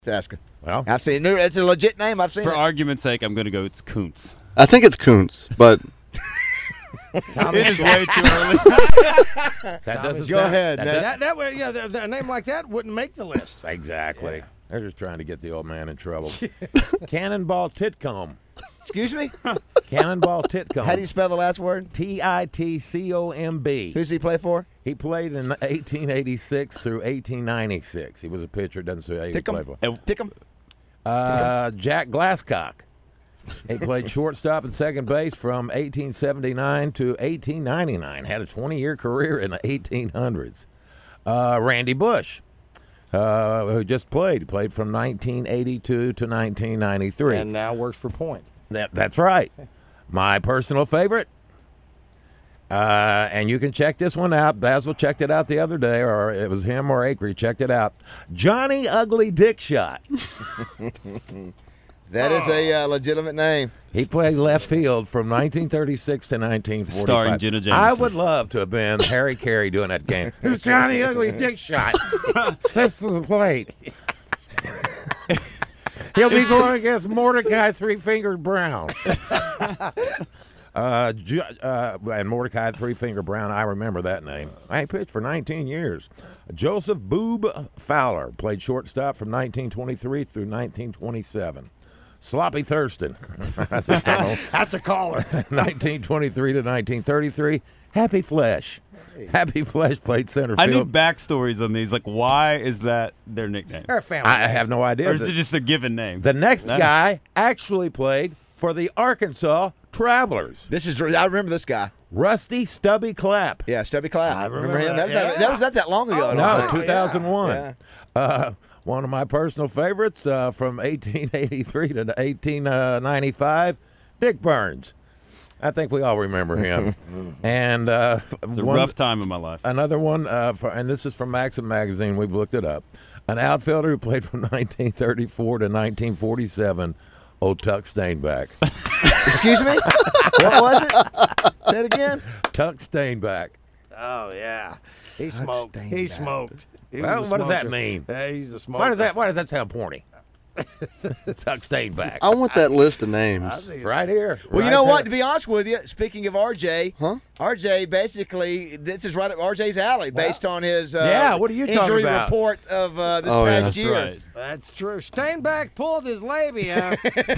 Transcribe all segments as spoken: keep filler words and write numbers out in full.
Asking. Well, I've seen it. It's a legit name. I've seen For it. argument's sake, I'm going to go. It's Kuntz. I think it's Kuntz, but It is way too early. that doesn't Go sound- ahead. that Now, does- That, that way, yeah, the, the, a name like that wouldn't make the list. exactly. They're just trying to get the old man in trouble. Cannonball Titcomb. Excuse me? Cannonball Titcomb. How do you spell the last word? T I T C O M B. Who's he play for? He played in eighteen eighty-six through eighteen ninety-six. He was a pitcher. Doesn't say who he Tick 'em. played for. And Tick him. Uh, Jack Glasscock. He played shortstop and second base from eighteen seventy-nine to eighteen ninety-nine. Had a twenty-year career in the eighteen hundreds. Uh, Randy Bush, uh, who just played. He played from nineteen eighty-two to nineteen ninety-three. And now works for Point. That, that's right. My personal favorite. Uh, and you can check this one out. Basil checked it out the other day, or it was him or Acre. Checked it out. Johnny Ugly Dickshot. That is a uh, legitimate name. He played left field from nineteen thirty-six to nineteen forty-five. Starring Jenna Jameson. I would love to have been Harry Carey doing that game. Who's Johnny Ugly Dickshot? Step to the plate. He'll be going against Mordecai Three-Fingered Brown. uh, Ju- uh, and Mordecai Three-Fingered Brown, I remember that name. I pitched for nineteen years. Joseph Boob Fowler played shortstop from nineteen twenty-three through nineteen twenty-seven. Sloppy Thurston. I just don't know. That's a caller. nineteen twenty-three to nineteen thirty-three. Happy Flesh. Happy Flesh played center I field. need backstories on these. Like, why is that their nickname? They're a family. I have no idea. Or is The- it just a given name? The next Nice. guy actually played for the Arkansas Travelers. This is. I remember this guy. Rusty Stubby Clapp. Yeah, Stubby Clapp. I remember him. That was, that, not, yeah. that was not that long ago. I don't No, think. two thousand one. Yeah. Uh, one of my personal favorites uh, from eighteen eighty-three to eighteen ninety-five, Dick Burns. I think we all remember him. and uh, It's a one- rough time in my life. Another one, uh, for, and this is from Maxim Magazine. We've looked it up. An outfielder who played from nineteen thirty-four to nineteen forty-seven, old Tuck Stainback. Excuse me? What was it? Say it again. Tuck Stainback. Oh, yeah. He smoked. Staying He back. smoked. He Well, was a what does that smoker. mean? Yeah, he's a smoker. Why does that? Why does that sound porny? Tuck Stainback. I want that list of names. Right here. Well, you Right know what? there. To be honest with you, speaking of R J, Huh? R J basically this is right up R J's alley based on his uh, Yeah, what are you talking injury about? report of uh, this Oh, yeah. past That's year. right. That's true. Steinbach pulled his labia.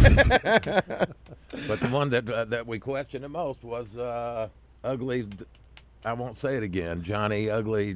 But the one that uh, that we questioned the most was uh, ugly. I won't say it again. Johnny Ugly.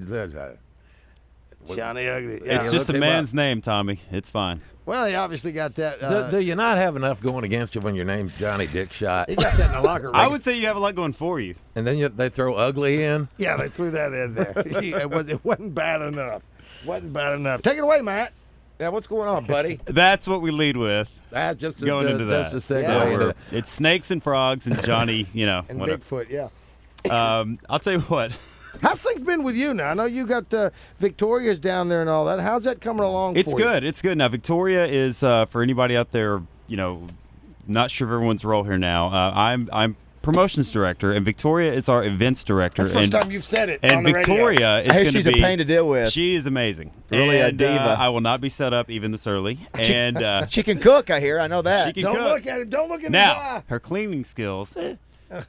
Johnny Ugly. Yeah, It's just look a him man's up. name, Tommy. It's fine. Well, he obviously got that. Uh, do, do you not have enough going against you when your name's Johnny Dickshot? he got that in the locker room. I would say you have a lot going for you. And then you, they throw ugly in. Yeah, they threw that in there. He- it, was, it wasn't bad enough. Wasn't bad enough. Take it away, Matt. Yeah, what's going on, buddy? That's what we lead with. That just to, Going uh, into just that. to segue Yeah. into that. It's snakes and frogs and Johnny, you know, And whatever. Bigfoot, yeah. Um, I'll tell you what. How's things been with you now? I know you got uh, Victoria's down there and all that. How's that coming along It's for you? good. It's good. Now, Victoria is, uh, for anybody out there, you know, not sure of everyone's role here now. Uh, I'm I'm promotions director, and Victoria is our events director. That's the first and, time you've said it And on the radio. Victoria is I hear going to she's be a pain to deal with. She is amazing. Really a and, diva. Uh, I will not be set up even this early. And uh, She can cook, I hear. I know that. she can Don't cook. look at him. Don't look at Now, her cleaning skills. him.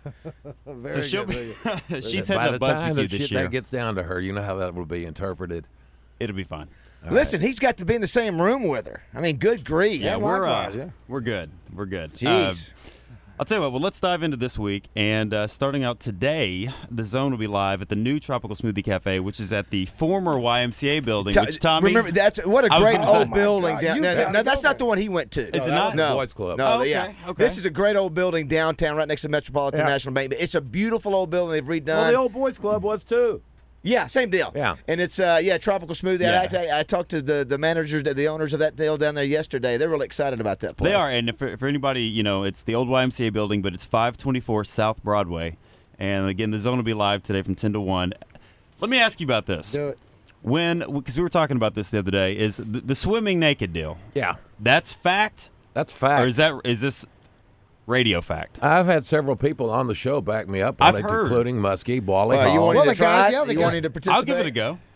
Very So she'll good, be. very she's By heading the up time Buzzbecue that this shit year. that gets down to her, you know how that will be interpreted. It'll be fine. Listen, he's got to be in the same room with her. I mean, good grief. Yeah, we're uh, likewise, yeah. we're good. We're good. Jeez. Uh, I'll tell you what. Well, let's dive into this week. And uh, starting out today, the Zone will be live at the new Tropical Smoothie Cafe, which is at the former Y M C A building. Ta- which Tommy, remember that's what a I was great gonna say- old Oh my building. God, down, you no, no, gotta no, that's go not the one he went to. Is it not? No, Boys Club. No, Oh, okay, yeah. okay. This is a great old building downtown, right next to Metropolitan Yeah. National Bank. It's a beautiful old building they've redone. Well, the old boys club was too. Yeah, same deal. Yeah. and it's uh, yeah, Tropical Smoothie. Yeah. I, actually, I talked to the the managers, the owners of that deal down there yesterday. They're really excited about that place. They are, and for, for anybody, you know, it's the old Y M C A building, but it's five twenty-four South Broadway. And again, the Zone will be live today from ten to one. Let me ask you about this. Do it. When, because we were talking about this the other day, is the, the swimming naked deal. Yeah, That's fact, that's fact. or is that is this radio fact? I've had several people on the show back me up on I've it, heard. including Muskie, Wally Well, you Hall. wanted Well, to the try guy- it? yeah, the you guy- wanted to participate? I'll give it a go.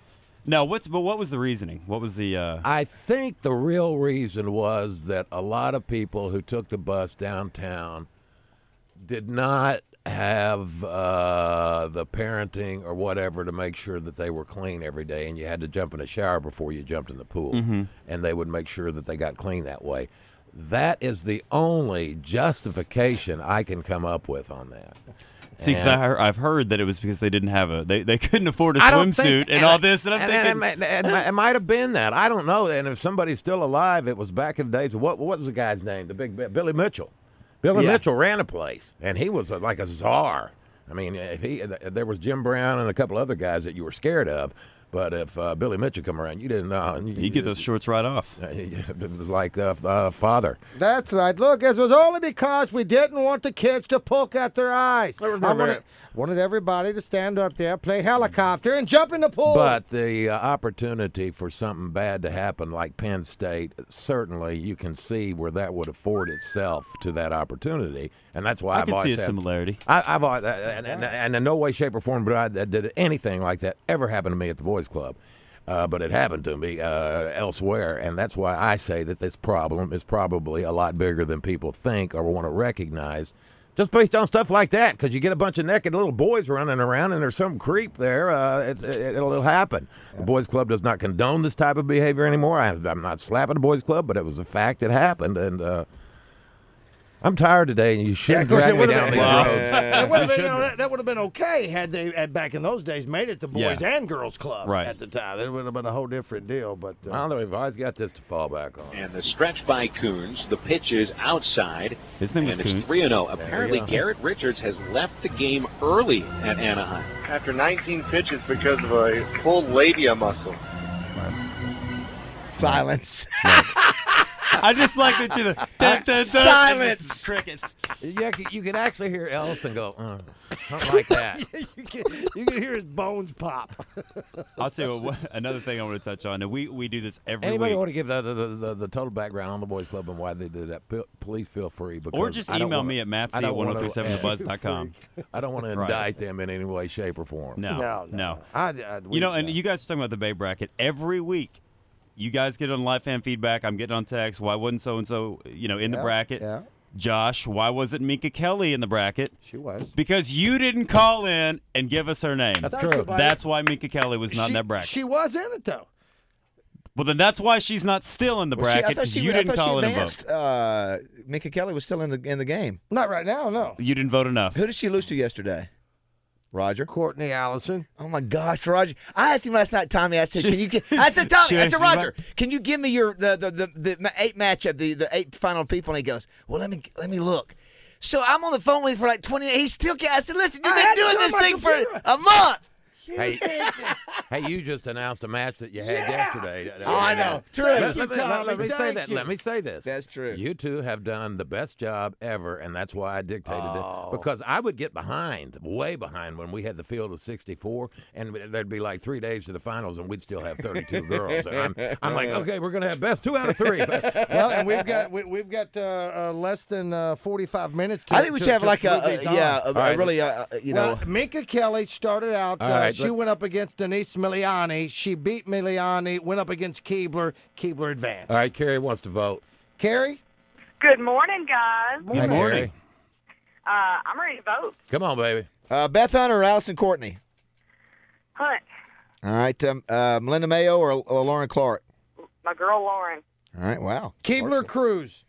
No, what's but what was the reasoning? What was the? Uh... I think the real reason was that a lot of people who took the bus downtown did not have uh, the parenting or whatever to make sure that they were clean every day, and you had to jump in a shower before you jumped in the pool, mm-hmm. and they would make sure that they got clean that way. That is the only justification I can come up with on that. See, because I've heard that it was because they didn't have a, they, they couldn't afford a I don't swimsuit think- and, and all I- this, and I'm and, thinking, and, and, and it might have been that. I don't know. And if somebody's still alive, it was back in the days of what? What was the guy's name? The big Billy Mitchell. Billy Yeah. Mitchell ran a place, and he was a, like a czar. I mean, if he there was Jim Brown and a couple other guys that you were scared of. But if uh, Billy Mitchell come around, you didn't know. You, you get those shorts right off. It was like uh, uh, father. That's right. Look, it was only because we didn't want the kids to poke at their eyes. I wanted, wanted everybody to stand up there, play helicopter, and jump in the pool. But the uh, opportunity for something bad to happen, like Penn State, certainly you can see where that would afford itself to that opportunity, and that's why I I've can always see a said- similarity. I, I've always, and, and, and in no way, shape, or form, but I did anything like that ever happen to me at the boys' club. Uh, but it happened to me uh, elsewhere, and that's why I say that this problem is probably a lot bigger than people think or want to recognize, just based on stuff like that. Because you get a bunch of naked little boys running around, and there's some creep there. Uh, it's, it, it'll, it'll happen. The boys' club does not condone this type of behavior anymore. I, I'm not slapping the boys' club, but it was a fact. It happened, and uh, I'm tired today, and you shouldn't Yeah, 'cause drag it me would've down been- these Wow. roads. That would have You been, you know, shouldn't. that, that would have been okay had they had back in those days made it the boys Yeah. and girls club Right. at the time. It would have been a whole different deal. But uh, I don't know. We've always got this to fall back on. And the stretch by Coons. The pitch is outside. His name was and it's Coons. three and oh. Apparently, go. Garrett Richards has left the game early at Anaheim. After nineteen pitches because of a pulled labia muscle. Silence. I just like that you the dun, dun, dun, Silence. crickets. Yeah, you can actually hear Ellison go, uh, something like that. you, can, you can hear his bones pop. I'll tell you what, another thing I want to touch on. And we we do this every Anybody week. want to give the the, the, the the total background on the boys' club and why they did that? P- Please feel free. Because Or just I don't email wanna- me at matt I c don't at wanna- ten thirty-seven the buzz dot com. I don't want to Right. indict them in any way, shape, or form. No, No, no. no. I, I, we- You know, and uh, you guys are talking about the Bay bracket every week. You guys get on live fan feedback. I'm getting on text. Why wasn't so and so, you know, in the yeah, bracket? Yeah, Josh, why wasn't Minka Kelly in the bracket? she was. Because you didn't call in and give us her name. That's Thank true. you, buddy. That's why Minka Kelly was not she, in that bracket. She was in it though. well, then that's why she's not still in the Well, she- I bracket thought because she- you I didn't thought she call in and vote. advanced. Uh, Minka Kelly was still in the in the game. Not right now, no. You didn't vote enough. Who did she lose to yesterday? Roger. Courtney Allison. Oh my gosh, Roger! I asked him last night, Tommy. I said, "Can you?" Get, I said, "Tommy," I said, "Roger, can you give me your the the the, the ma- eight matchup, the the eight final people?" And he goes, "Well, let me let me look." So I'm on the phone with him for like twenty. He still can't. I said, "Listen, you've I been had to doing go on this my thing for computer. a month." Hey, hey, you just announced a match that you had Yeah. yesterday. Oh, I know. True. Let, you, let me- let- Tommy. let me say Thank that. you. Let me say this. That's true. You two have done the best job ever, and that's why I dictated Oh. it. Because I would get behind, way behind, when we had the field of sixty-four, and there'd be like three days to the finals, and we'd still have thirty-two girls. And I'm, I'm like, okay, we're going to have best two out of three. Well, and we've got we, we've got uh, uh, less than uh, forty-five minutes. To, I think we to, should have to like move a, these a on. yeah, a, All right. a really uh, you know. Well, Minka Kelly started out. All uh, right, she let- went up against Denise Miliani. She beat Miliani. Went up against Keebler. Keebler advanced. All right, Carrie wants to vote. Carrie. Good morning, guys. Hey, morning. Carrie. Uh, I'm ready to vote. Come on, baby. Uh, Beth Hunt or Allison Courtney? Hunt, All right, um, uh, Melinda Mayo or, or Lauren Clark? my girl Lauren. All right, wow. Keebler Cruz.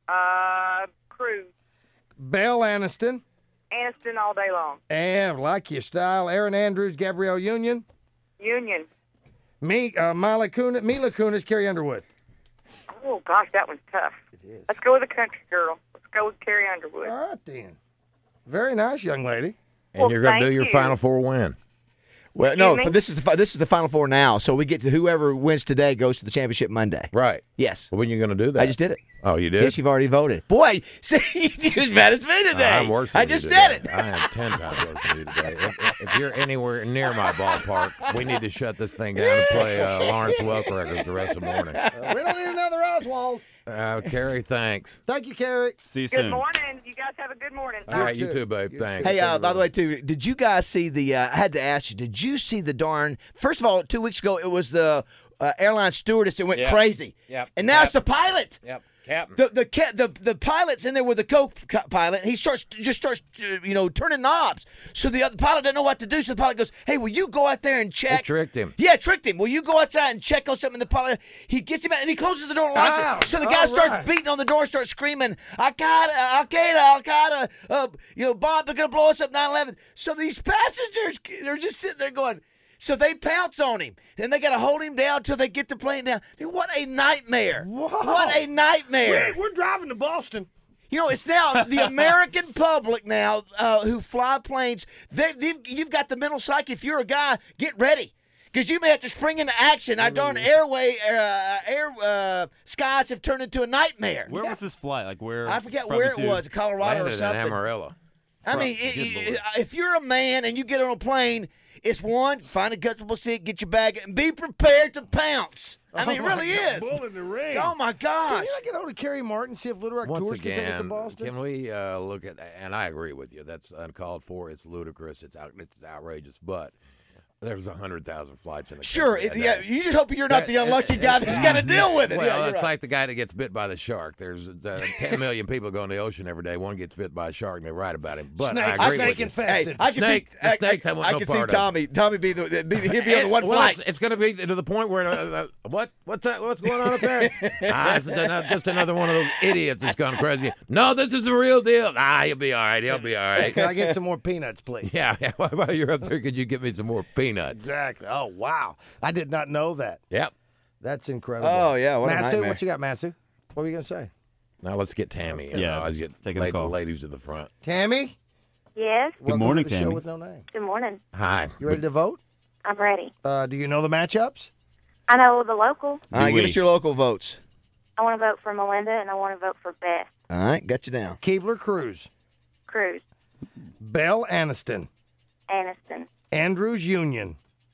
Uh, Cruz. Belle Aniston. Aniston all day long. And like your style, Aaron Andrews, Gabrielle Union. Union. Me, uh, Mila Kunis, Mila Kunis, Carrie Underwood. Oh, gosh, that one's tough. It is. Let's go with the country girl. Let's go with Carrie Underwood. All right, then. Very nice, young lady. And Well, you're going to do thank your you. Final Four win. Well, no, Excuse me? for this is the fi- this is the Final Four now. So we get to whoever wins today goes to the championship Monday. Right. Yes, Well, when are you going to do that? I just did it. Oh, you did? Yes, you've already voted. Boy, see, you're as bad as me today. I'm worse than I you just today. did it. I am ten times worse than you today. If, if you're anywhere near my ballpark, we need to shut this thing down and play uh, Lawrence Welk records the rest of the morning. Uh, we don't need another Oswald. Uh, Carrie, thanks. Thank you, Carrie. See you Good soon. morning. You guys have a good morning. All right, you too, babe. Thanks. Hey, uh, by the way, too, did you guys see the? Uh, I had to ask you. Did you see the darn? First of all, two weeks ago, it was the uh, airline stewardess that went Yep. crazy. Yep. And now it's the pilot. Yep, Captain. The the ca- the the pilot's in there with the co-pilot. And he starts just starts uh, you know turning knobs. So the other pilot doesn't know what to do. So the pilot goes, "Hey, will you go out there and check?" They tricked him. Yeah, tricked him. Will you go outside and check on something? The pilot he gets him out and he closes the door and locks Ow. it. So the guy All starts right. beating on the door, starts screaming, "Al Qaeda, Al Qaeda, Al Qaeda!" Uh, you know, Bob, they're gonna blow us up nine eleven. So these passengers, they're just sitting there going. So they pounce on him, and they got to hold him down till they get the plane down. Dude, what a nightmare! Wow. What a nightmare! Wait, we're driving to Boston. You know, it's now the American public now uh, who fly planes. They, they've, you've got the mental psyche. If you're a guy, get ready. Because you may have to spring into action. Our darn airway, uh, air uh, skies have turned into a nightmare. Where was this flight? Like where? I forget from where to? it was, Colorado Landed or in something. Amarillo. I mean, Good it, Lord. it, if you're a man and you get on a plane, it's one, find a comfortable seat, get your bag, and be prepared to pounce. I mean, it really is. Bull in the ring. Oh, my Can gosh. you not get hold of Kerry Martin, see if Little Rock Once Tours can take us to again, Boston? can we uh, look at? And I agree with you. That's uncalled for. It's ludicrous. It's out, it's outrageous. But there's a hundred thousand flights in the Sure, country it, a yeah, day. you just hope you're not the unlucky guy that's got to deal with it. Well, yeah, you're it's right. like the guy that gets bit by the shark. There's uh, ten million people go in the ocean every day. One gets bit by a shark, and they write about him. But Snake- I agree snake with you. infested. Hey, I can Snake- see, the I, snakes I I, want I no can see part of. Tommy. Tommy be the be, he'd be on the one well, flight. It's, it's going to be to the point where uh, uh, what what's that? What's going on up there? ah, it's just, just another one of those idiots that's gone crazy. No, this is the real deal. Ah, he'll be all right. He'll be all Hey, right. can I get some more peanuts, please? Yeah, yeah. While you're up there, could you give me some more peanuts? Exactly. Oh, wow. I did not know that. Yep. That's incredible. Oh, yeah, what a Masu, nightmare. what you got, Masu? What were you going to say? Now let's get Tammy. You Yeah, know, let's get taking the la- call. ladies to the front. Tammy? Yes. Welcome morning, to the Tammy. Show with no name. Good morning. Hi. You ready to vote? I'm ready. Uh, do you know the matchups? I know the local. All right, give we? us your local votes. I want to vote for Melinda, and I want to vote for Beth All right, got you down. Keebler Cruz, Cruz, Bell Aniston, Aniston, Andrews Union.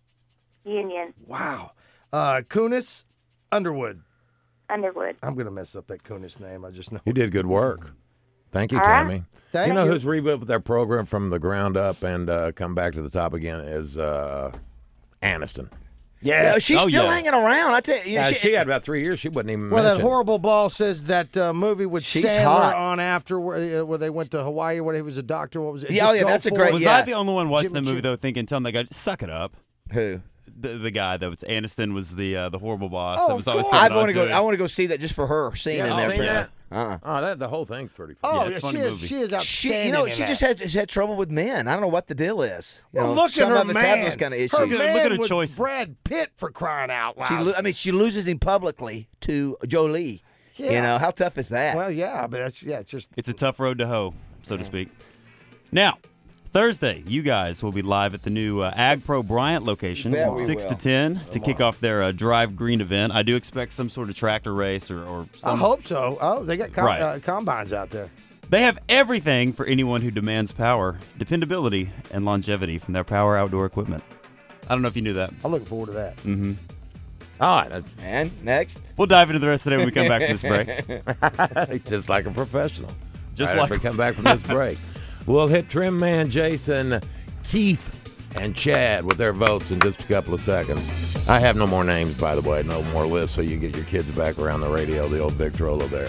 Union, Wow. Uh, Kunis Underwood. Underwood. I'm going to mess up that Kunis name. I just know. You did good work. Thank you, All right. Tammy. Thank you know you. who's rebuilt their program from the ground up and uh, come back to the top again is uh, Aniston. Yeah, she's Oh, still yeah. hanging around. I tell you, you know, Uh, she, she had about three years. She wasn't even Well, that mentioned. horrible ball says that uh, movie with She's Sandler hot. on after where, uh, where they went to Hawaii, where he was a doctor. What was it? Yeah, Just oh, yeah, Go that's a For great- It. Was yeah. I the only one watching Jimmy the movie Choo. though, thinking, telling that guy, suck it up? who? The, the guy that was Aniston was the uh, the horrible boss. Oh, that was of always course. I coming want to on go. to I it. want to go see that just for her scene Yeah, in I've there. seen that. Uh-uh. Oh, that the whole thing's pretty Oh, funny. it's yeah, a she funny is. movie. She is She, outstanding. you know, in she that. just had, has had trouble with men. I don't know what the deal is. You Well, know, look some at her of us man. have those kind of issues. Her Look at- man look at her was choices. Brad Pitt, for crying out loud. She, lo- I mean, she loses him publicly to Jolie. Yeah. You know, how tough is that? Well, yeah, but that's yeah, it's just It's a tough road to hoe, so to speak. Now, Thursday, you guys will be live at the new uh, Ag Pro Bryant location Bet from we six will. to ten to kick off their uh, Drive Green event. I do expect some sort of tractor race or, or I some. hope so. Oh, they got com- Right. uh, combines out there. They have everything for anyone who demands power, dependability, and longevity from their Power Outdoor equipment. I don't know if you knew that. I'm looking forward to that. Mm-hmm. All right, that's- And next, We'll dive into the rest of it when we come back from this break. he's just like a professional. Just Right like after we come back from this break, we'll hit Trim Man Jason, Keith, and Chad with their votes in just a couple of seconds. I have no more names, by the way, no more lists, so you can get your kids back around the radio, the old Victrola there.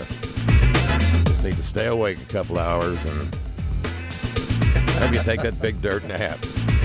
Just need to stay awake a couple hours and maybe take that big dirt nap.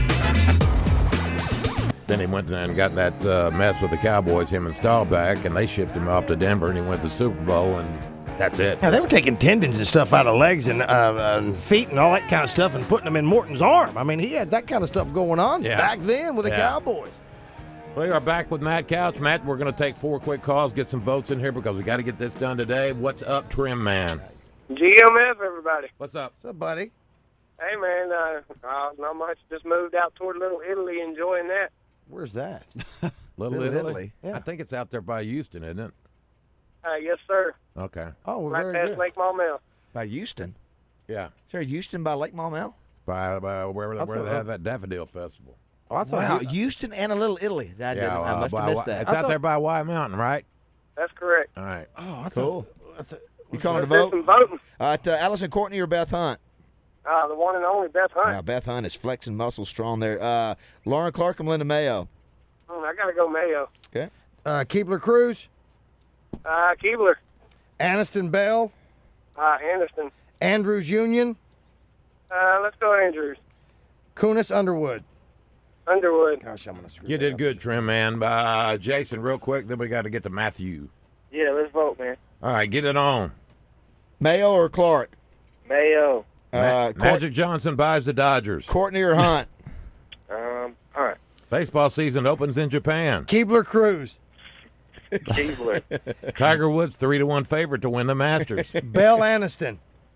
Then he went and got that uh, mess with the Cowboys, him and Staubach, and they shipped him off to Denver, and he went to the Super Bowl, and that's it. Yeah, they were taking tendons and stuff out of legs and, uh, and feet and all that kind of stuff and putting them in Morton's arm. I mean, he had that kind of stuff going on Yeah. back then with the Yeah. Cowboys. We are back with Matt Couch. Matt, we're going to take four quick calls, get some votes in here because we got to get this done today. What's up, Trim Man? G M F, everybody. What's up? What's up, buddy? Hey, man, uh, uh, not much. Just moved out toward Little Italy, enjoying that. Where's that? Little, Little Italy? Italy. Yeah. I think it's out there by Houston, isn't it? Uh, yes, sir. Okay. Oh, well, Right very past good. Lake Maumelle. by Houston. Yeah. Is there Houston by Lake Maumelle? By, by where, I where thought they that- have that Daffodil Festival. Oh, I thought Wow, you- Houston and a Little Italy. I, didn't, I uh, must by have missed Wi- that. It's I out thought- there by White Mountain, right? That's correct. All right. Oh, I Cool. thought. You calling to Let's do vote? some voting. All right, uh, Allison Courtney or Beth Hunt? Uh, the one and only Beth Hunt. Now, Beth Hunt is flexing muscle strong there. Uh, Lauren Clark or Melinda Mayo? Mm, I got to go Mayo. Okay. Uh, Keebler Cruz, Uh, Keebler. Aniston Bell, Uh, Anderson. Andrews Union, Uh, let's go Andrews. Kunis Underwood. Underwood. Gosh, I'm going to screw You that did up. good, Trim, man. Uh, Jason, real quick, then we got to get to Matthew. Yeah, let's vote, man. All right, get it on. Mayo or Clark? Mayo. Uh, Court- Magic Johnson buys the Dodgers. Courtney or Hunt? Um, Hunt. Baseball season opens in Japan. Keebler Cruz, Keebler. Tiger Woods three to one favorite to win the Masters. Bell Aniston,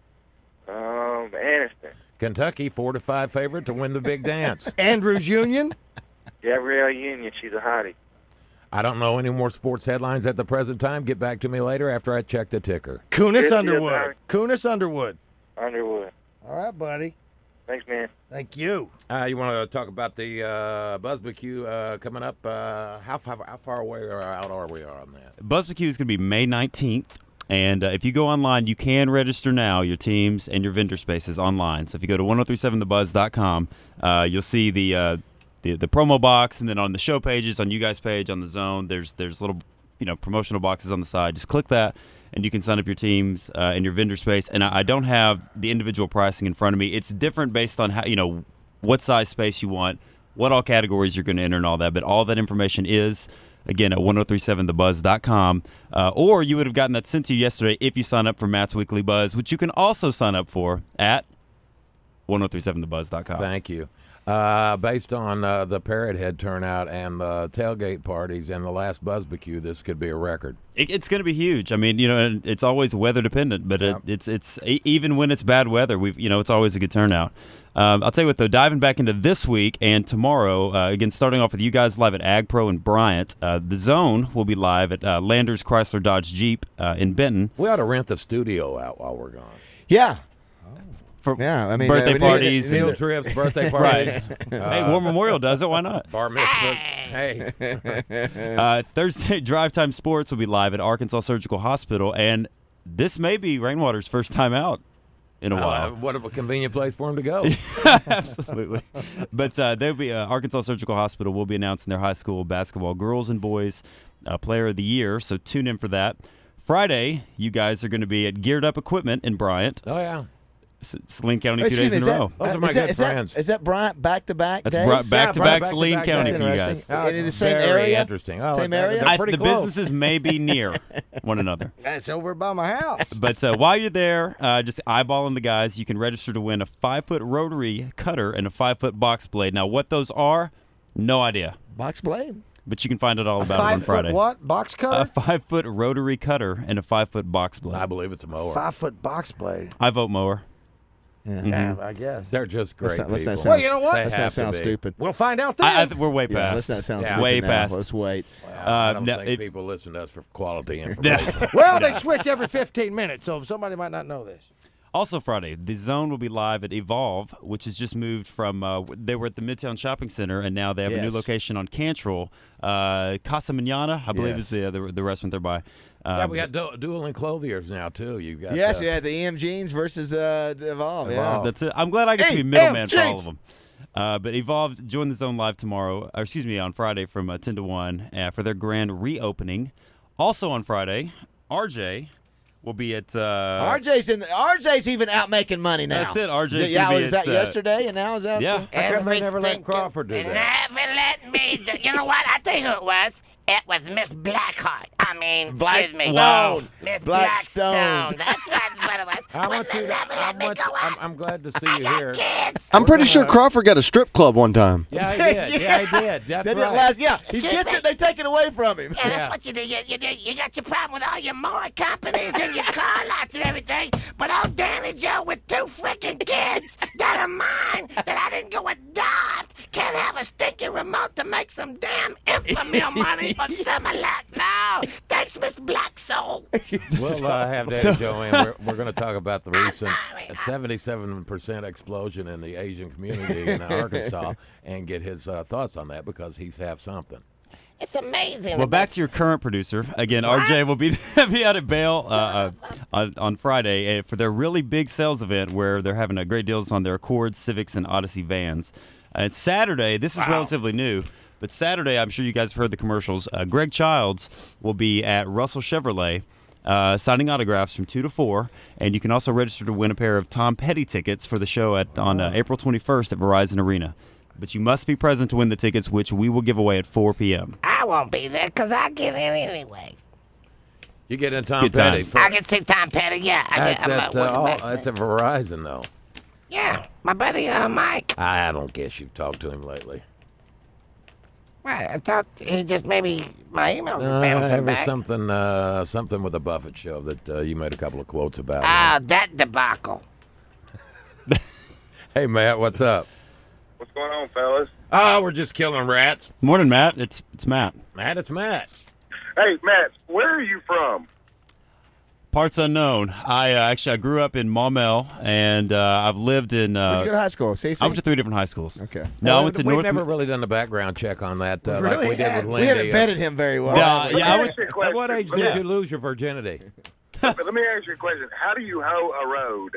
um, Anderson. Kentucky four to five favorite to win the big dance. Andrews Union, Gabrielle Union. She's a hottie. I don't know any more sports headlines at the present time. Get back to me later after I check the ticker. Kunis Yes, yes, Underwood. sir. Kunis Underwood. Underwood. All right, buddy. Thanks, man. Thank you. Uh, you want to talk about the uh, Buzzbarbecue uh, coming up? Uh, how, far, how far away or out are we on that? Buzzbarbecue is going to be May nineteenth. And uh, if you go online, you can register now your teams and your vendor spaces online. So if you go to ten thirty-seven the buzz dot com, uh, you'll see the, uh, the the promo box, and then on the show pages, on you guys' page, on the zone, there's there's little you know promotional boxes on the side. Just click that, and you can sign up your teams uh, and your vendor space. And I, I don't have the individual pricing in front of me. It's different based on how you know what size space you want, what all categories you're going to enter, and all that. But all that information is. Again, at ten thirty-seven the buzz dot com. Uh, or you would have gotten that sent to you yesterday if you sign up for Matt's Weekly Buzz, which you can also sign up for at ten thirty-seven the buzz dot com. Thank you. Uh, based on uh, the Parrot Head turnout and the tailgate parties and the last Buzzbarbecue, this could be a record. It, it's going to be huge. I mean, you know, and it's always weather dependent, but Yeah. it, it's it's e- even when it's bad weather, we've you know, it's always a good turnout. Um, I'll tell you what, though, diving back into this week and tomorrow, uh, again, starting off with you guys live at Ag Pro in Bryant. Uh, the Zone will be live at uh, Landers Chrysler Dodge Jeep uh, in Benton. We ought to rent the studio out while we're gone. Yeah. For Yeah, I mean, birthday uh, we need- parties. Field and, trips, birthday parties. hey, War Memorial does it. Why not? Bar mitzvahs. Hey. Uh, Thursday, Drive Time Sports will be live at Arkansas Surgical Hospital, and this may be Rainwater's first time out in a Uh, while. what a convenient place for him to go. Absolutely. But uh, there'll be uh, Arkansas Surgical Hospital will be announcing their high school basketball girls and boys uh, player of the year, so tune in for that. Friday, you guys are going to be at Geared Up Equipment in Bryant, Oh, yeah. S- Saline County, two Excuse days me, in is a that, row. Those uh, are my is that- good is that- friends. Is that Bryant back to back? That's days? Bri- back to Bryant, back back to Saline back, County that's for you guys. interesting. Uh, in the same Very area? interesting. Oh, Same they're- area? they're I, pretty the close. businesses may be near one another. That's over by my house. But uh, while you're there, uh, just eyeballing the guys, you can register to win a five-foot rotary cutter and a five-foot box blade. Now, what those are, no idea. Box blade. But you can find it all about it on Five Friday. foot what? Box A cutter? five-foot rotary cutter and a five-foot box blade. I believe it's a mower. Five foot box blade. I vote mower. Yeah. Yeah, I guess. They're just great Let's not, let's people. not sound, Well, you know what? They let's have not to sound be. stupid. We'll find out then. I, I, we're way Yeah, past. let's not sound Yeah. stupid Way now. past. Let's wait. Well, I Uh, don't no, think it- people listen to us for quality information. Well, they switch every fifteen minutes, so somebody might not know this. Also Friday, the Zone will be live at Evolve, which has just moved from, uh, they were at the Midtown Shopping Center, and now they have a new Yes. location on Cantrell. Uh, Casa Manana, I believe Yes. is the, the the restaurant they're by. Um, yeah, we got du- dueling clothiers now, too. You've got Yes, uh, yeah, the E M Jeans versus uh, Evolve. Yeah. Evolve. That's it. I'm glad I get to Hey, be middleman for Em, all of them. Uh, but Evolve, join the Zone live tomorrow, or excuse me, on Friday from uh, ten to one uh, for their grand reopening. Also on Friday, R J will be at. Uh, R J's in. The, R J's even out making money now. That's it, R J's Yeah, gonna be was at, that uh, yesterday, and now is that? Yeah. How come they never let Crawford do that? Never let me do. You know what? I think who it was. It was Miss Blackheart. I mean, Black- excuse me. wow. Miss Blackstone. Blackstone. That's what, what it was. I Well, want you to, never I let me want, go I'm, out. I'm glad to see I you got here. kids. I'm pretty We're sure gonna- Crawford got a strip club one time. Yeah, he did. Yeah, he did. That's They didn't right. last. Yeah, he Excuse gets me? it. They take it away from him. Yeah, that's Yeah. what you do. You, you do. You got your problem with all your mower companies and your car lots and everything. But old Danny Joe with two freaking kids that are mine that I didn't go adopt can't have a stinky remote to make some damn infamil money or something like no. Thanks, Miss Black Soul. We'll uh, have Daddy Joe in. We're, we're going to talk about the recent sorry. seventy-seven percent explosion in the Asian community in Arkansas and get his uh, thoughts on that because he's half something. It's amazing. Well, back to your current producer. Again, R J will be, be out at Vail uh, uh, on, on Friday uh, for their really big sales event where they're having a great deals on their Accord, Civics, and Odyssey vans. And Saturday, this is wow. relatively new, but Saturday, I'm sure you guys have heard the commercials. Uh, Greg Childs will be at Russell Chevrolet uh, signing autographs from two to four, and you can also register to win a pair of Tom Petty tickets for the show at on uh, April twenty-first at Verizon Arena. But you must be present to win the tickets, which we will give away at four p.m. I won't be there because I get in anyway. You get in Tom Good Petty. times. I can see Tom Petty, yeah. I That's get, I'm at, not uh, working oh, that's at Verizon, though. Yeah, my buddy uh, Mike. I don't guess you've talked to him lately. Right, I thought he just maybe my email Uh, bouncing there was back. something, uh, something with the Buffett show that uh, you made a couple of quotes about. Ah, that debacle. Hey, Matt, what's up? What's going on, fellas? Oh, we're just killing rats. Morning, Matt. It's it's Matt. Matt, it's Matt. Hey, Matt, where are you from? Parts unknown. I uh, actually I grew up in Maumelle, and uh, I've lived in. Uh, Where'd you go to high school? C C? I went to three different high schools. Okay. No, I Uh, went to We've North. never really done the background check on that, uh, really like we did with Lindy. We haven't uh, vetted him very well. Yeah, Let me yeah. I ask would, you a question. At what age Let did me- you lose your virginity? Let me ask you a question. How do you hoe a road?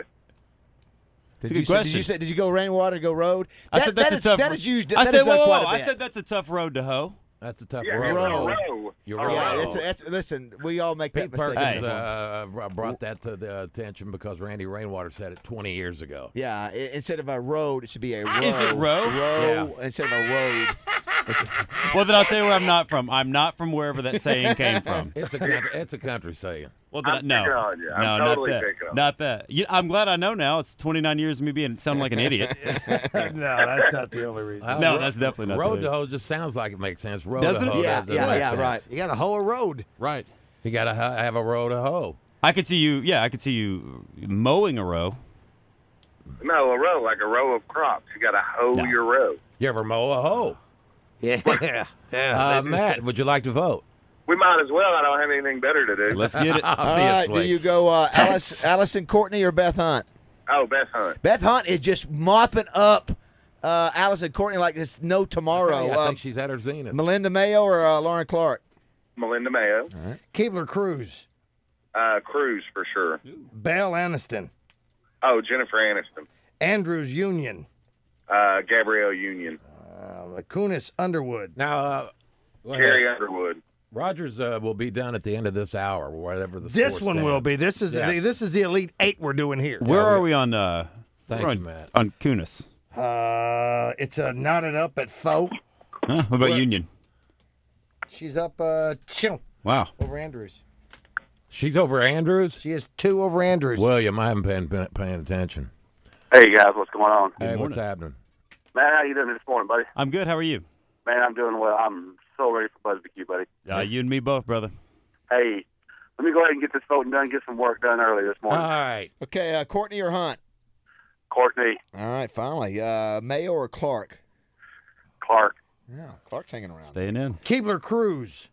Did a you, good say, did question. you say? Did you go rainwater? Go road? I said that's that a is, tough. That is used. I that said is done whoa, quite whoa. a I bit. said that's a tough road to hoe. That's a tough Yeah, road. you're a Road. row. You're a Yeah, row. it's, it's, listen, we all make that Pete mistake. Perkins Hey. uh, brought that to the attention because Randy Rainwater said it twenty years ago. Yeah, i- instead of a road, it should be a row. Is it row? Row instead of a road. Well, then I'll tell you where I'm not from. I'm not from wherever that saying came from. It's a country, it's a country saying. Well, then, I- I'm no, picking on you. I'm no, totally not that. picking on Not that. You, I'm glad I know now. It's twenty-nine years of me being sounding like an idiot. No, that's not the only reason. Uh, No, ro- that's definitely not road the- to hoe. Just sounds like it makes sense. Road Doesn't to it? hoe. Yeah, doesn't yeah, make yeah, sense. right. You got to hoe a road. Right. You got to have a road to hoe. I could see you. Yeah, I could see you mowing a row. No, a row, like a row of crops. You got to hoe No. your row. You ever mow a hoe? Yeah, yeah. Uh, Matt, would you like to vote? We might as well. I don't have anything better to do. Let's get it. All right, do Obviously. you go uh, Alice, Allison Courtney or Beth Hunt? Oh, Beth Hunt. Beth Hunt is just mopping up uh, Allison Courtney like there's no tomorrow. Hey, I Uh, think she's at her zenith. Melinda Mayo or uh, Lauren Clark? Melinda Mayo. Keebler Cruz. Uh, Cruz, for sure. Belle Aniston. Oh, Jennifer Aniston. Andrews Union. Uh, Gabrielle Union. Uh, Kunis Underwood. Now, uh, go ahead. Carrie Underwood. Rogers uh, will be done at the end of this hour, whatever the This score one stands. will be. This is the Yes. this is the Elite Eight we're doing here. Where are we on? Uh, Thank we're you, on, Matt. On Kunis. Uh, it's a knotted up at four. Huh? What about Union? She's up uh chill Wow. over Andrews. She's over Andrews? She is two over Andrews. William, I haven't been paying, paying attention. Hey guys, what's going on? Hey, what's morning. happening? Man, how you doing this morning, buddy? I'm good. How are you? Man, I'm doing well. I'm so ready for Buzz B Q, buddy. Uh, you and me both, brother. Hey, let me go ahead and get this voting done, get some work done early this All morning. right. Okay, uh, Courtney or Hunt? Courtney, All right, finally. Uh, Mayo or Clark? Clark, Yeah, Clark's hanging around. Staying in. Keebler Cruz.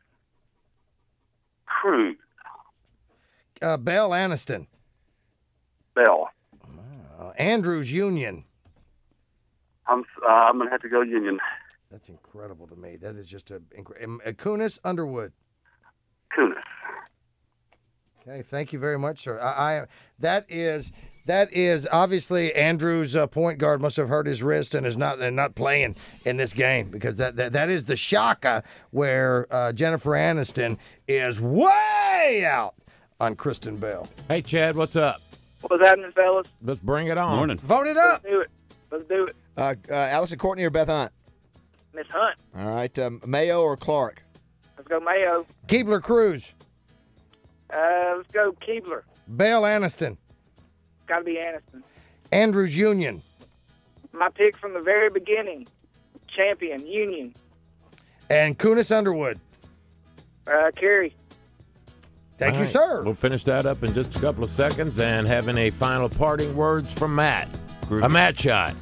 Cruz, Uh, Belle Aniston. Bell. Uh, Andrews Union. I'm uh, I'm gonna have to go Union. That's incredible to me. That is just a incredible. Kunis Underwood. Kunis. Okay, thank you very much, sir. I, I that is that is obviously Andrew's uh, point guard must have hurt his wrist and is not and not playing in this game because that that, that is the shaka where uh, Jennifer Aniston is way out on Kristen Bell. Hey, Chad, what's up? What's happening, fellas? Let's bring it on. Morning. Vote it up. Let's do it. Let's do it. Uh, uh, Allison Courtney or Beth Hunt? Miss Hunt. All right, um, Mayo or Clark? Let's go Mayo. Keebler Cruz. Uh, let's go Keebler. Belle Aniston. Got to be Aniston. Andrews Union. My pick from the very beginning. Champion, Union. And Kunis Underwood. Uh, Carrie. Thank All you, right. sir. We'll finish that up in just a couple of seconds and have any final parting words from Matt. A Matt shot.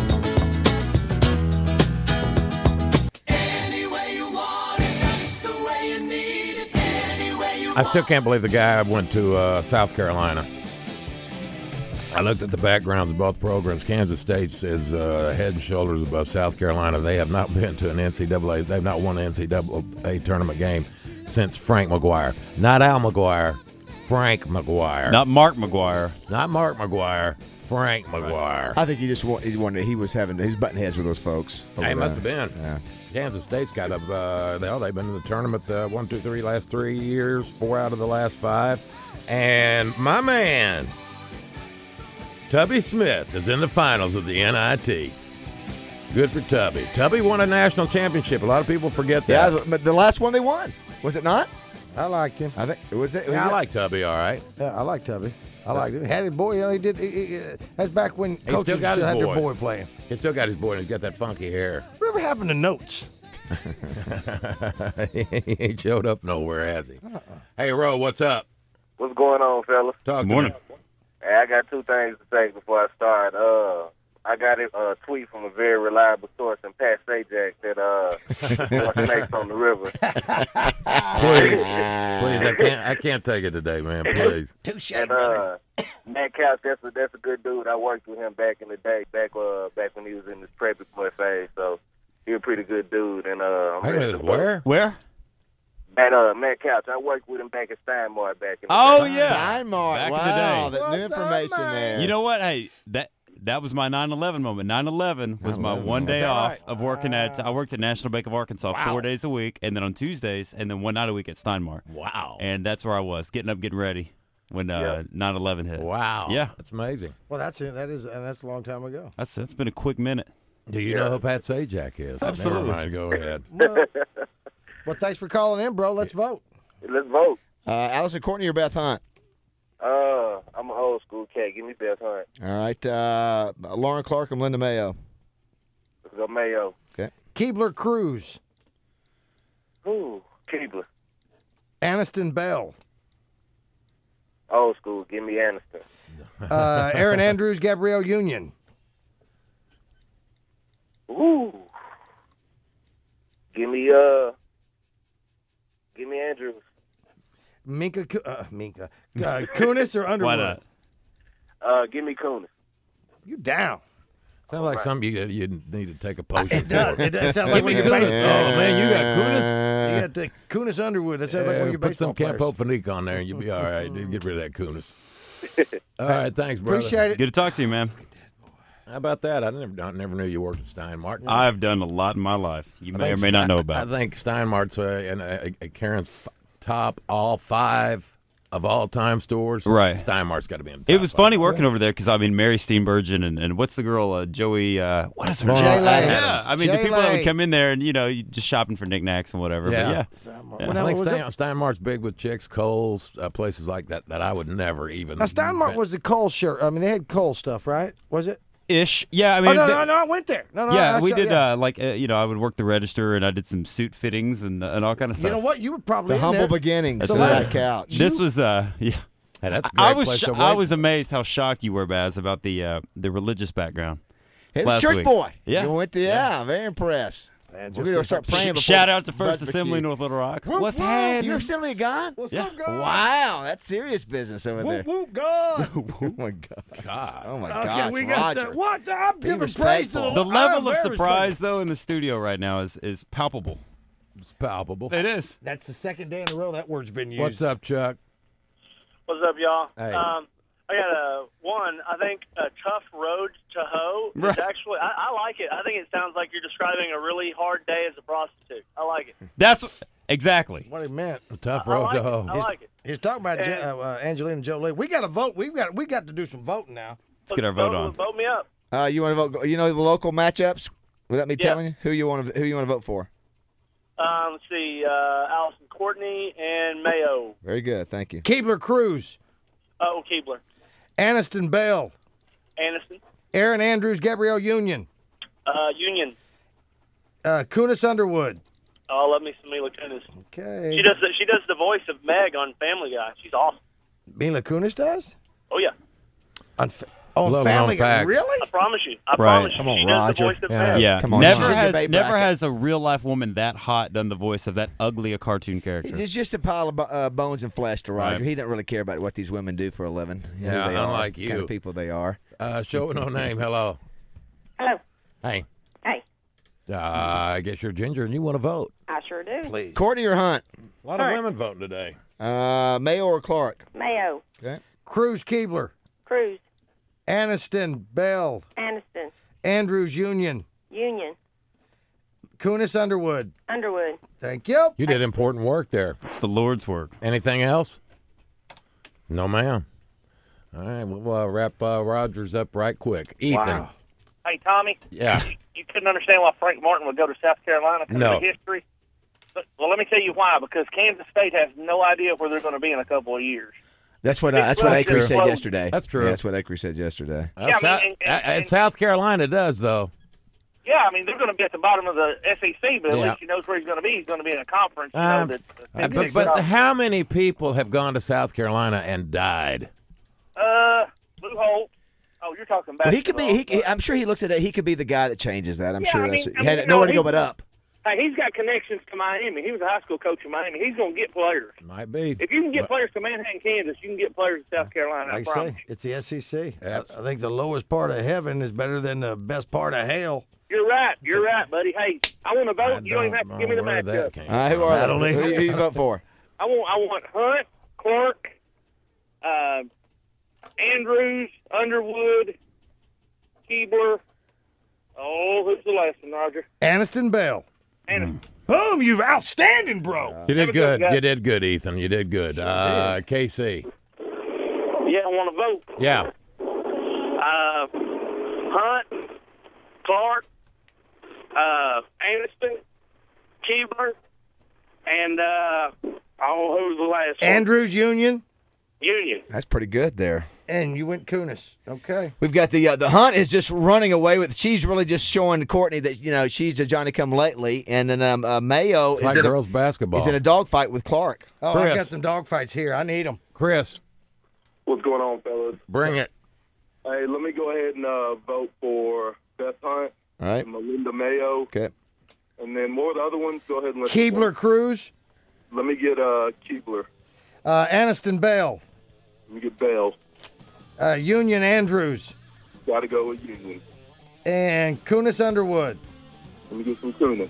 Any way you want it, that's the way I still can't believe the guy went to uh, South Carolina. I looked at the backgrounds of both programs. Kansas State is uh, head and shoulders above South Carolina. They have not been to an N C double A. They've not won an N C double A tournament game since Frank McGuire. Not Al McGuire, Frank McGuire. Not Mark McGuire. Not Mark McGuire, Frank McGuire. I think he just wa- he wanted he was having he was butting heads with those folks. Hey, over must have there. been. Yeah. Kansas State's got a. Uh, they, they've been in the tournament uh, one, two, three last three years, four out of the last five, and my man. Tubby Smith is in the finals of the N I T. Good for Tubby. Tubby won a national championship. A lot of people forget that. Yeah, but the last one they won, was it not? I liked him. I think it was. It, was Yeah, I it? like Tubby, all right. Yeah, I like Tubby. I liked him. Had his boy. You know, he did. He, he, uh, that's back when He coaches still got still his had boy. their boy playing. He still got his boy, and he's got that funky hair. Whatever happened to Notes? He ain't showed up nowhere, has he? Uh-uh. Hey, Ro, what's up? What's going on, fellas? Talk Good to morning. me. Hey, I got two things to say before I start. Uh, I got a uh, tweet from a very reliable source in Pat Sajak that uh, wants snakes on the river. Please, please, I can't, I can't take it today, man. Please. Touche, And uh, Matt Couch, that's a that's a good dude. I worked with him back in the day, back uh, back when he was in his preppy boy phase. So he a pretty good dude. And uh, I'm Hey, ready to- where? Where? Matt uh, Matt Couch. I worked with him back at Steinmart back in the Oh day. yeah. Steinmart. Back in the Wow, day. that new information there. You know what? Hey, that that was my nine eleven moment. nine eleven was my nine eleven. one day Is that off right? of working at. I worked at National Bank of Arkansas four days a week, and then on Tuesdays, and then one night a week at Steinmart. Wow. And that's where I was, getting up, getting ready when uh, nine eleven hit. Wow. Yeah. That's amazing. Well, that's it. That is, and that's a long time ago. That's that's been a quick minute. Do you know who Pat Sajak is? Absolutely. Never mind. Go ahead. Well, well, thanks for calling in, bro. Let's vote. Let's vote. Uh, Allison Courtney or Beth Hunt? Uh, I'm an old school cat. Give me Beth Hunt. All right. Uh, Lauren Clark and Linda Mayo. Let's go Mayo. Okay. Keebler Cruz, Ooh, Keebler. Aniston Bell, Old school. Give me Aniston. uh, Aaron Andrews, Gabrielle Union, Ooh. Give me uh. Give me Andrews. Minka, Ku- uh, Minka, uh, Kunis or Underwood. Why not? Uh, give me Kunis. You down? Sounds like something you you need to take a potion It does. for. It does sound like when Give you're me Kunis. baseball. Oh man, you got Kunis. You got the Kunis Underwood. That sounds like Yeah, one of your put baseball some players. Campo Fanique on there, and you'll be all right. Get rid of that Kunis. All right, thanks, brother. Appreciate it. Good to talk to you, man. How about that? I never, I never knew you worked at Steinmart. I've done a lot in my life. You I may or think may not Stein- know about. I think Steinmart's uh, and uh, uh, Karen's f- top all five of all time stores. Right. Steinmart's got to be in. The It top was five. funny working over there because I mean Mary Steenburgen and, and what's the girl uh, Joey? Uh, what is her Jay name? Lay. Yeah, I mean the Jay people that Lay. would come in there and you know you just shopping for knickknacks and whatever. Yeah. But yeah, I Now, think was Stein, it- Steinmart's big with chicks, Kohl's, uh, places like that that I would never even. Now Steinmart was the Cole shirt. I mean, they had Cole stuff, right? Was it? ish. Yeah, I mean. oh no, they- no, no! I went there. No, no. yeah, I we saw- did yeah. uh, like uh, you know I would work the register and I did some suit fittings and and all kind of stuff. You know what? You were probably The in humble there. beginnings That's of it. that couch. This was uh yeah. Hey, that's a I great was place sho- to I work. was amazed how shocked you were, Baz, about the uh, the religious background. He was last church week. boy. Yeah. You went to, yeah, very impressed. Man, We're just going to start a- praying before Shout out to First barbecue. Assembly North Little Rock. Whoop, What's whoop. happening? You're Assembly of God? What's Yeah. up, God? Wow, that's serious business over there. Whoop, whoop, God. Oh, my God. God. Oh, my Okay, gosh, we got Roger. the, what? The, I'm Be giving praise to the respectful. Lord. The I'm level of very surprise though in the studio right now is is palpable. It's palpable. It is. respectful. That's the second day in a row that word's been used. What's up, Chuck? What's up, y'all? Hey. Um, I got a one. I think a tough road to hoe is Right. actually. I, I like it. I think it sounds like you're describing a really hard day as a prostitute. I like it. That's what, exactly. What he meant. A tough I road like to it. hoe. I like it. He's talking about Je- And- uh, uh, Angelina Jolie. We got to vote. We've got we got to do some voting now. Let's get our vote vote, on. Vote me up. Uh, you want to vote? You know the local matchups? Without me Yeah. telling you who you want to who you want to vote for. Um, let's see. Uh, Allison Courtney and Mayo. Very good, thank you. Keebler Cruz, Oh, Keebler. Aniston Bell, Aniston. Aaron Andrews, Gabrielle Union, Uh, Union. uh, Kunis Underwood. Oh, love me some Mila Kunis. Okay. She does. The, she does the voice of Meg on Family Guy. She's awesome. Mila Kunis does? Oh yeah. On fa- On Logan Family on Guy. Facts. Really? I promise you. I Right. promise you. Come on, she does the Roger. voice of Yeah. Beth. Yeah, Come on, never she's a has baby never bracket. has a real life woman that hot done the voice of that ugly a cartoon character. It's just a pile of bo- uh, bones and flesh to Roger. Right. He doesn't really care about what these women do for a living. Yeah, who they unlike are, you. kind of people they are. Uh, show no name. Hello. Hello. Hey. Hey. Uh, I guess you're Ginger and you want to vote. I sure do. Please. Courtney or Hunt? A lot of women voting today. Uh, Mayo or Clark? Mayo. Okay. Cruz Keebler. Cruz. Aniston Bell. Aniston. Andrews Union. Union. Kunis Underwood. Underwood. Thank you. You did important work there. It's the Lord's work. Anything else? No, ma'am. All right, we'll uh, wrap uh, Rogers up right quick. Ethan. Wow. Hey, Tommy. Yeah. You couldn't understand why Frank Martin would go to South Carolina because No. of the history? But, well, let me tell you why. Because Kansas State has no idea where they're going to be in a couple of years. That's what uh, that's what That's Acre true. said Well, yesterday. That's true. Yeah, that's what Acre said yesterday. Uh, Yeah, I mean, South, and- and- uh, and- South Carolina does, though. Yeah, I mean, they're going to be at the bottom of the S E C, but at Yeah. least he knows where he's going to be. He's going to be in a conference. You Um, know, that, Uh, but but how many people have gone to South Carolina and died? Uh, Lou Holt. Oh, you're talking about. Well, he could be. He, he, I'm sure he looks at it. He could be the guy that changes that. I'm Yeah, sure I that's. mean- He I had mean, you nowhere know, to go he- but up. Hey, he's got connections to Miami. He was a high school coach in Miami. He's going to get players. Might be. If you can get But- players to Manhattan, Kansas, you can get players to South Carolina. I Like I promise. say, it's the S E C. I, I think the lowest part of heaven is better than the best part of hell. You're right. You're right, buddy. Hey, I want to vote. I you don't even have to don't give me the know where that matchup. came All right, who are I they? don't Who, either. who you vote for? I want. I want Hunt, Clark, uh, Andrews, Underwood, Keebler. Oh, who's the last one, Roger? Aniston Bell. And Boom, you're outstanding, bro. You did Have a good good. guy. You did good, Ethan. You did good. Uh, K C. yeah, I want to vote. Yeah. Uh, Hunt, Clark, uh, Aniston, Keebler, and uh, I don't know who's the last one. Andrews Union. Union. That's pretty good there. And you went Kunis. Okay. We've got the uh, the Hunt is just running away with. She's really just showing Courtney that you know she's a Johnny Come Lately, and then um, uh, Mayo It's is like in girls a, basketball. is in a dogfight with Clark. Oh, Chris. I got some dog fights here. I need them. Chris, What's going on, fellas? bring it. Hey, let me go ahead and uh, vote for Beth Hunt All right. and Melinda Mayo. Okay. And then more of the other ones, go ahead and let Keebler Cruz. Let me get uh, Keebler. Uh, Aniston Bell. Let me get Bell. Uh, Union Andrews. Got to go with Union. And Kunis Underwood. Let me get some tuna.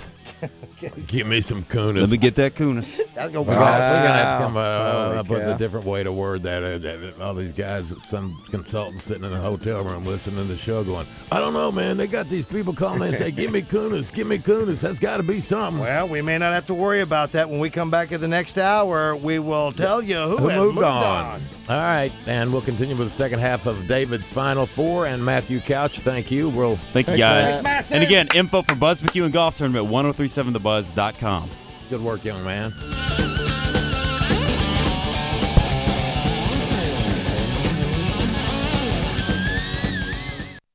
Give me some Kunis. Let me get that Kunis. That's go We're gonna, we're gonna have to come Holy uh, up with cow. a different way to word that. Uh, that- All these guys, some consultants sitting in a hotel room listening to the show going, I don't know, man. They got these people calling in and say, give me Kunis, give me Kunis. That's got to be something. Well, we may not have to worry about that when we come back in the next hour. We will tell you who, Who has moved, moved on. on. All right, and we'll continue with the second half of David's Final Four. And Matthew Couch, thank you. We'll Thank you, guys. And again, info for Buzz McEwen Golf Tournament, ten thirty-seven the buzz dot com. Good work, young man.